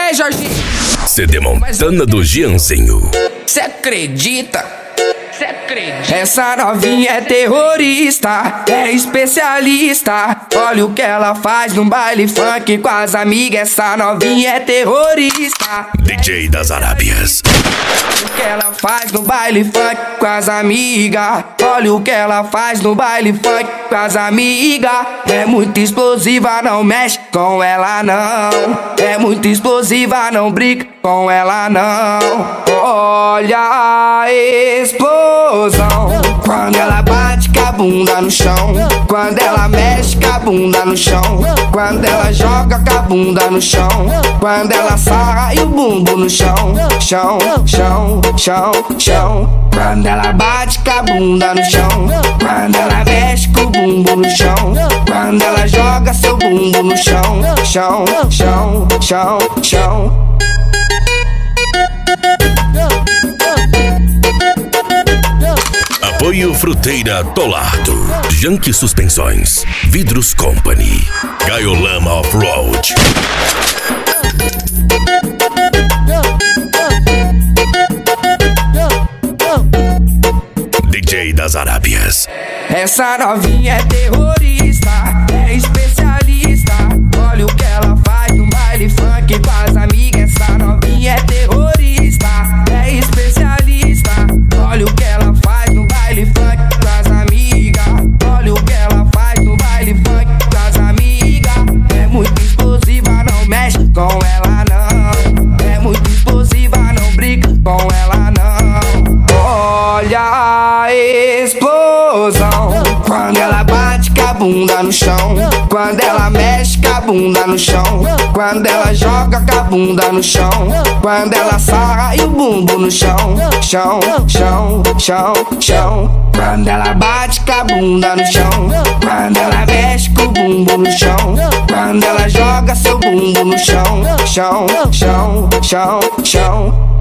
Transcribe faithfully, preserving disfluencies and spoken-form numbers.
Vem, Jorginho. C D Montana do Gianzinho. Cê acredita? Cê acredita? Essa novinha é terrorista, é especialista. Olha o que ela faz no baile funk com as amigas. Essa novinha é terrorista, D J das Arábias. Olha o que ela faz no baile funk com as amigas. Olha o que ela faz no baile funk com as amigas. É muito explosiva, não mexe com ela não. É muito explosiva, não brinca com ela não. Olha a explosão quando ela bate com a bunda no chão, quando ela mexe com a bunda no chão, quando ela joga com a bunda no chão, quando ela sarra e o bumbo no chão, chão, chão, chão, chão. Quando ela bate com a bunda no chão, quando ela mexe com o bumbo no chão, quando ela joga seu bumbo no chão, chão, chão, chão, chão. Apoio Fruteira Tolardo, Yankee Suspensões, Vidros Company, Gaiolama Off-Road. D J das Arábias. Essa novinha é terrorista, é especialista. Olha o que ela faz no baile funk com as amigas. Essa novinha é terrorista, é especialista. Olha o que ela faz no baile funk com as amigas. Olha o que ela faz no baile funk com as amigas. É muito explosiva, não mexe com ela não. É muito explosiva, não brinca com ela não. Olha a explosão quando ela bate com a bunda no chão, quando ela mexe com a bunda no chão, quando ela joga com a bunda no chão, quando ela sarra e o bumbo no chão, chão, chão, chão, chão. Quando ela bate com a bunda no chão, quando ela mexe com o bumbo no chão, quando ela joga seu bumbo no chão, chão, chão, chão, chão.